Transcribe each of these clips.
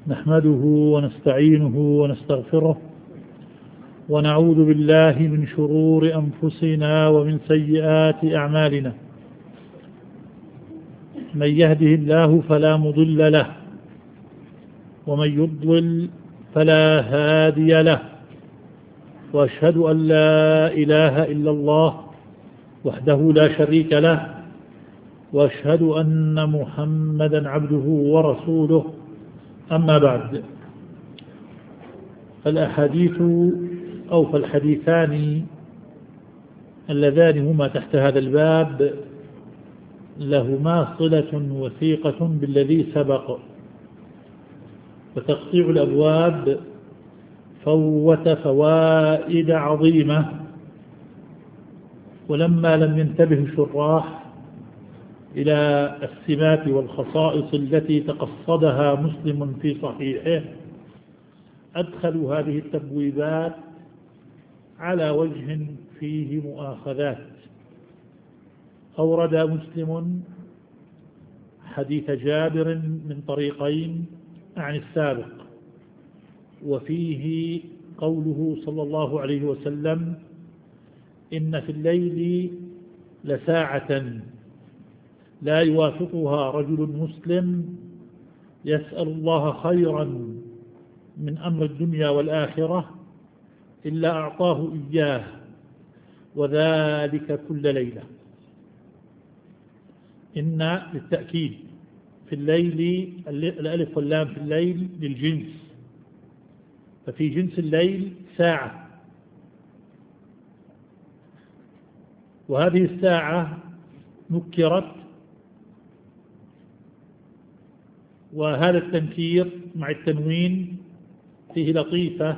نحمده ونستعينه ونستغفره ونعوذ بالله من شرور أنفسنا ومن سيئات أعمالنا. من يهده الله فلا مضل له ومن يضلل فلا هادي له، وأشهد أن لا إله إلا الله وحده لا شريك له، وأشهد أن محمدا عبده ورسوله. أما بعد، فالحديثان اللذان هما تحت هذا الباب لهما صلة وثيقة بالذي سبق، وتقطيع الأبواب فوت فوائد عظيمة. ولما لم ينتبه الشراح إلى السمات والخصائص التي تقصدها مسلم في صحيحه، أدخلوا هذه التبويبات على وجه فيه مؤاخذات. أورد مسلم حديث جابر من طريقين عن السابق، وفيه قوله صلى الله عليه وسلم: إن في الليل لساعة لا يوافقها رجل مسلم يسأل الله خيرا من أمر الدنيا والآخرة إلا أعطاه إياه، وذلك كل ليلة. إن للتأكيد، في الليل الألف واللام في الليل للجنس، ففي جنس الليل ساعة، وهذه الساعة نكرت، وهذا التنكير مع التنوين فيه لطيفة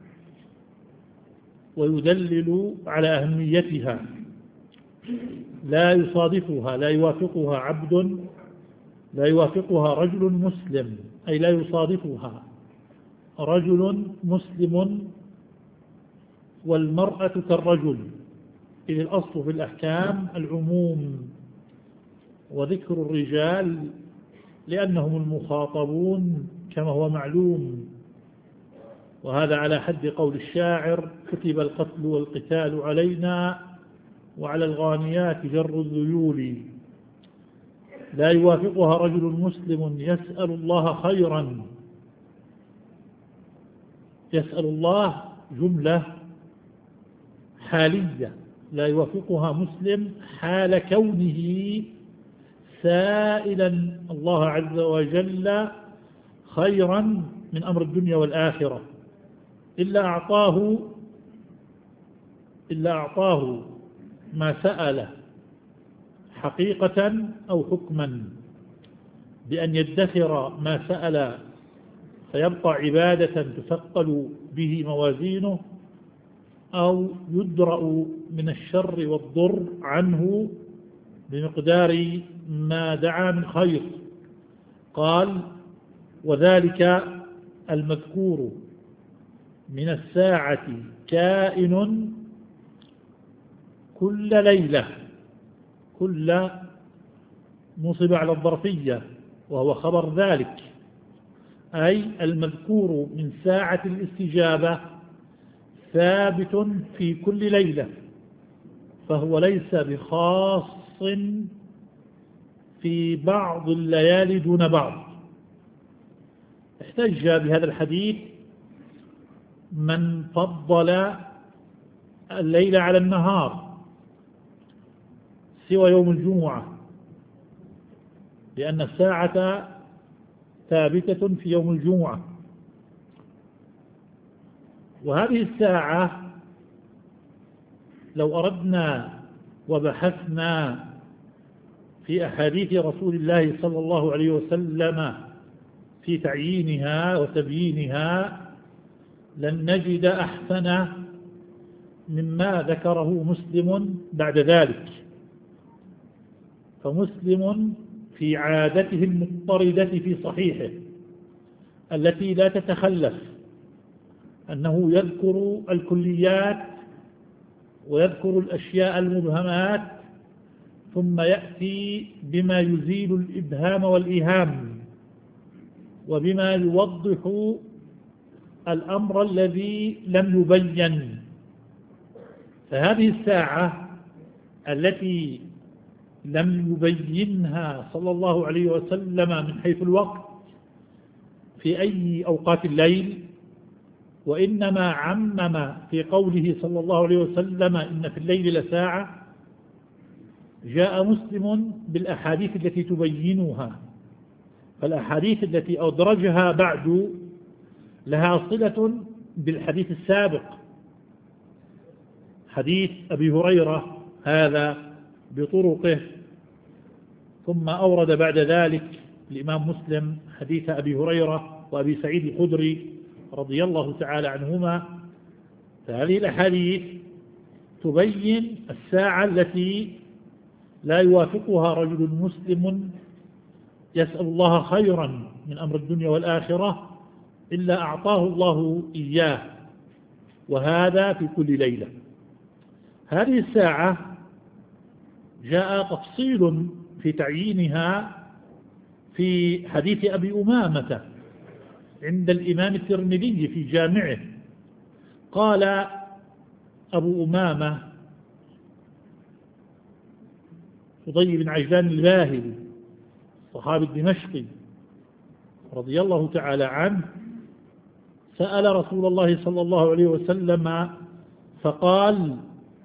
ويدلل على أهميتها. لا يصادفها، لا يوافقها عبد، لا يوافقها رجل مسلم، أي لا يصادفها رجل مسلم، والمرأة كالرجل، إذ الأصل في الأحكام العموم وذكر الرجال لأنهم المخاطبون كما هو معلوم. وهذا على حد قول الشاعر: كتب القتل والقتال علينا وعلى الغانيات جر الذيول. لا يوافقها رجل مسلم يسأل الله خيرا. يسأل الله جملة حالية، لا يوافقها مسلم حال كونه سائلا الله عز وجل خيرا من أمر الدنيا والآخرة إلا أعطاه ما سأل حقيقة أو حكما، بأن يدخر ما سأل فيبقى عبادة تثقل به موازينه، أو يدرأ من الشر والضر عنه بمقدار ما دعا من خير. قال: وذلك المذكور من الساعة كائن كل ليلة. كل نصب على الظرفية وهو خبر ذلك، أي المذكور من ساعة الاستجابة ثابت في كل ليلة، فهو ليس بخاص في بعض الليالي دون بعض. احتج بهذا الحديث من فضل الليل على النهار سوى يوم الجمعة، لأن الساعة ثابتة في يوم الجمعة. وهذه الساعة لو أردنا وبحثنا في أحاديث رسول الله صلى الله عليه وسلم في تعيينها وتبيينها لن نجد أحسن مما ذكره مسلم بعد ذلك. فمسلم في عادته المضطردة في صحيحه التي لا تتخلف أنه يذكر الكليات ويذكر الأشياء المبهمات، ثم يأتي بما يزيل الإبهام والإيهام، وبما يوضح الأمر الذي لم يبين. فهذه الساعة التي لم يبينها صلى الله عليه وسلم من حيث الوقت في أي أوقات الليل، وإنما عمم في قوله صلى الله عليه وسلم إن في الليل لساعة، جاء مسلم بالأحاديث التي تبينها. فالأحاديث التي أدرجها بعد لها صلة بالحديث السابق، حديث أبي هريرة هذا بطرقه، ثم أورد بعد ذلك الإمام مسلم حديث أبي هريرة وأبي سعيد الخدري رضي الله تعالى عنهما. فهذه الأحاديث تبين الساعة التي لا يوافقها رجل مسلم يسأل الله خيرا من أمر الدنيا والآخرة إلا أعطاه الله إياه، وهذا في كل ليلة. هذه الساعة جاء تفصيل في تعيينها في حديث أبي أمامة عند الإمام الترمذي في جامعه. قال أبو أمامة فضيل بن عجلان الباهلي الصحابي الدمشقي رضي الله تعالى عنه، سأل رسول الله صلى الله عليه وسلم فقال: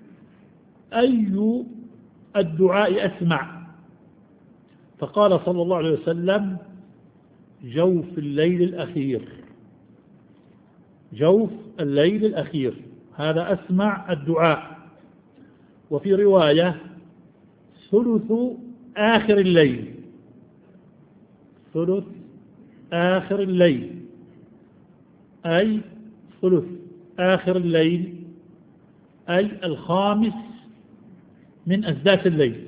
أي الدعاء أسمع؟ فقال صلى الله عليه وسلم: جوف الليل الأخير. جوف الليل الأخير هذا أسمع الدعاء. وفي رواية: ثلث آخر الليل. ثلث آخر الليل أي ثلث آخر الليل أي الخامس من أسداس الليل.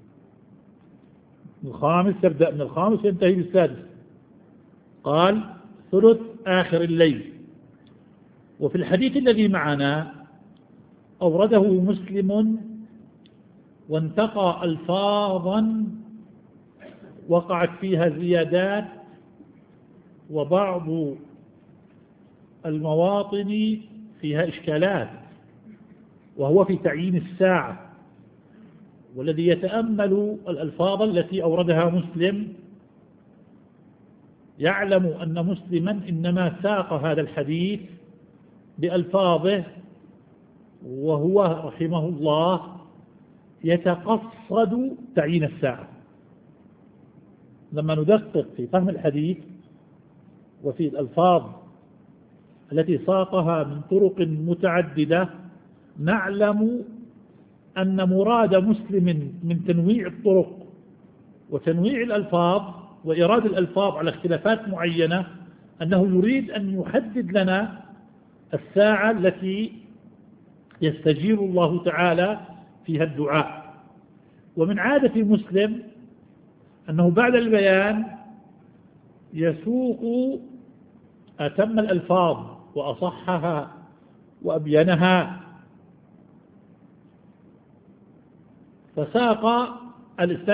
الخامس يبدأ من الخامس ينتهي بالسادس. قال ثلث آخر الليل. وفي الحديث الذي معنا أورده مسلم وانتقى ألفاظا وقعت فيها زيادات، وبعض المواطن فيها إشكالات، وهو في تعيين الساعة. والذي يتأمل الألفاظ التي أوردها مسلم يعلم أن مسلما إنما ساق هذا الحديث بألفاظه، وهو رحمه الله يتقصد تعيين الساعة. لما ندقق في فهم الحديث وفي الألفاظ التي ساقها من طرق متعددة نعلم أن مراد مسلم من تنويع الطرق وتنويع الألفاظ وإيراد الألفاظ على اختلافات معينة أنه يريد أن يحدد لنا الساعة التي يستجيب الله تعالى فيها الدعاء. ومن عادة مسلم أنه بعد البيان يسوق أتم الألفاظ وأصحها وأبينها. فساق الإسلام